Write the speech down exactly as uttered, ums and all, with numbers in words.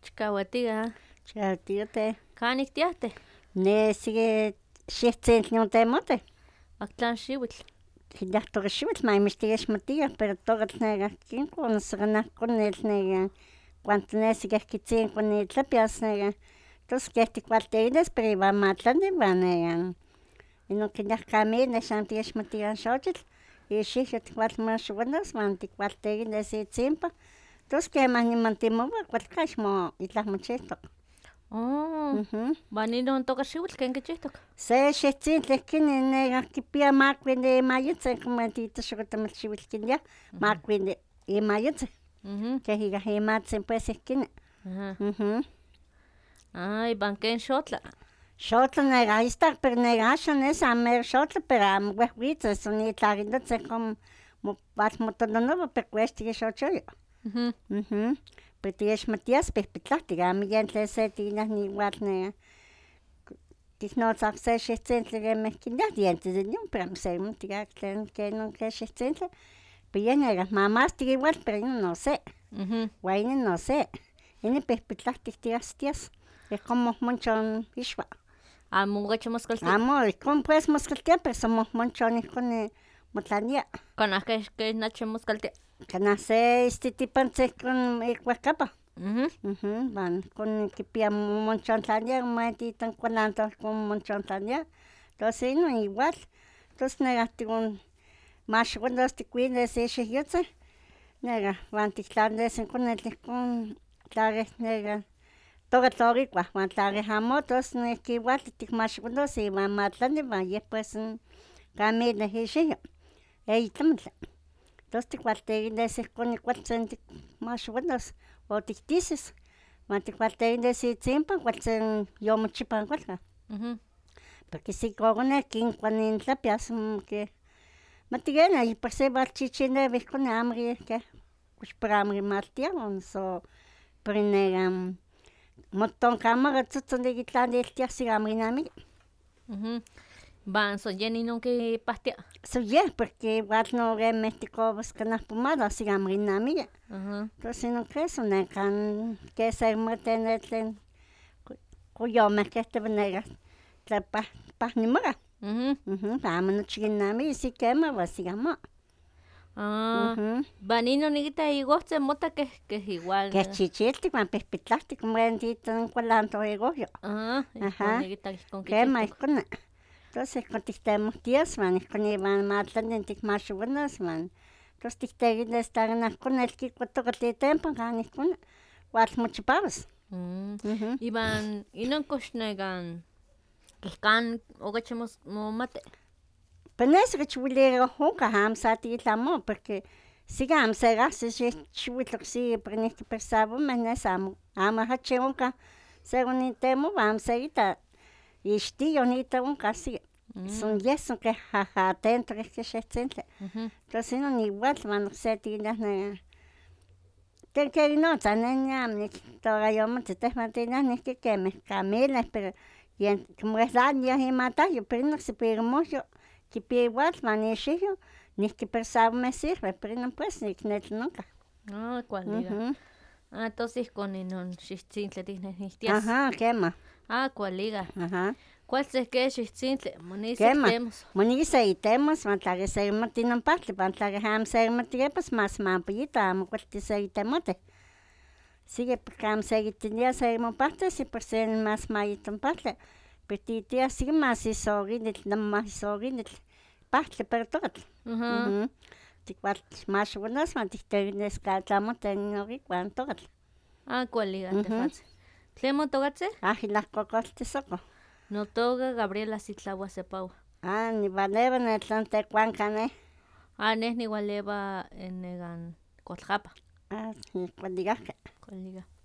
Chikauatiga. Chikauatiote. Kanik tiahte. Ne sige xihtzintlnon temote. Aklan xiwitl. Hilahtoga xiwitl maimixtigas matia, pero togatl nega kinko nasganahkonel nega cuanto nesiga kitzin con nitlapias nega. Tos kehti cualteides, pero iba matlani iba nega. Ino kinahkamil nexantigas matia xochitl. Ixihyo ticualmaxuanas, man ticualteides itzimpa. Tos kemah nimantimowa cualcaxmo itlah mochihtok. Oh, Ujú. Vanino toka xiwitl ken kichihtok. Se xihtzintle kini nega kipia macuili imayotzin, como entito xocotamel xiwitl kinia, macuili imayotzin. Mhm. Keh iga imatzin pues ihkini. Ajá. Ujú. Ay, van ken xotla. Xotla nega istak, pero nega axan es amer xotla, pero amo uehhuitzes, son itlarindotzin como motononowa, pero cuestia xochoyo. Mhm. Ujú. Pero tiexmatias pihpitlahtik, amo yen tlen se tinahniual nega tiknotzak se xihtzintle kemeh kiniah dientes de león, pero amo semotiah tlen kenon ke xihtzintle. Pero yeh nega mamastik igual, pero ino no sé. Mhm. Ua inin no sé. Inin pihpitlahtik tiastias. Ihkon mohmonchon ixua. Amo uecho moskalti. Amo, ihkon pues moskaltia, pero son mohmonchon ihkon ni motlania. Kanah ke ke nache moskalti. Kanah se istitipantzin ihkon ikuehkapa. Mhm. Ujú, van con kipia monchontlania, maititan kualantoh con monchontlania. Entonces ino igual. Entonces nega tikon maxualas tikuilis ixihyotzin, nega wan tiktlanis konetl ihkon tlakeh nega tokatlokikuah, wan tlakeh amo tos noihki igual tikmaxualos iwan matlani wan yeh pues kamileh ixihyo, eyi tlamatli. Tos tikualteilis ihkon kualtzin tikmaxualos o tiktisis, wan tikualteilis itzimpa kualtzin yomochipan kualkan. Mhm. Porque si kokoneh kinkua intlapias que mati kena por se walchichinewa ihkon amo keh kox para amo kimaltiah o noso pero nega motonkamaga tzotzon tikitlaniltiah si amo kinamiki. Mhm. Van so yen inon kipahtia. So yeh, porque igual no kemeh tikowas kanah pomada si amo kinamiki. Ajá. Tos inon queso nekan ke semoteneh tlen koyomeh kehtowa nega tlen pah pahnimokah. Mhm. Ujú, amo nochi kinnamiki, si kemah ua si amo. Ah, Ujú. van inon nikita iguohtzin mota keh keh igual. Keh chichiltik uan pihpitlahtik, muentitan kualantoh iguohyo. Ah, Ajá. ihkon nikita ihkon Kemah kichihtok. ihkon. Tos ihkon tiktemohtias wan ihkon iwan matlani tikmaxuanas wan tos tiktekilis tla kanah konetl kikua tokatl itempan kan ihkon walmochipawas. Mm. Ujú. Iwan inon kox nekan keh kan okachi mos momati. Pero nes okachi weli onkah amo sa tikiltlamoma, porque siga amo sekahsis yeh xiuitl oksi pero nihki persawomeh nes amo amo ahachi onkah según intemowa amo sekita ixtiyoj nikita onkah sigue. Son yeh son keh ahahtentok keh xihtzintle. Mhm. Tos inon igual wan okse tikiliah nega ken kekinotza ne amo niktokayomati, tehwan tikiliah nihki kemeh kamileh, pero yen como wehlaliah imatahyo, pero inon oksipikomohyo kipia igual wan ixihyo nihki persawomeh sirve, pero inon pues iknetl onkah. Ah, kualiga. Ujú. Ah, tos ihkon inon xihtzintle tiknehnihtias. Ajá, kemah. Ah, kualiga. Ajá. Kualtzin ke xihtzintle, monisi Kemah, temos. moniki seitemos wan tla keh sekimati inon pahtli, wan tla keh amo sekimati pues mas mamoyita amo kualti sekitemotih. Sigue porque amo sekitilia sekimopahtis y por se mas mayito n pahtli, pero titiah sigue mas isokinitl, namahisokinitl pahtli pero tokatl. Ajá. Ujú. Tikualmaxuanas wan tiktekilis ka tlamo tlen ino kikua n tokatl. Ah, kualiga Ujú. tehuatzin. ¿Tlen motokatzin? Ah, ilahkokoltisokoh. Notoka Gabriela Sitlawa Sepawa. Ah, niwalewa netlan tekuanka neh. Ah, neh niwalewa nekan Coatlapa. Ah, kualigahkeh. Kualiga.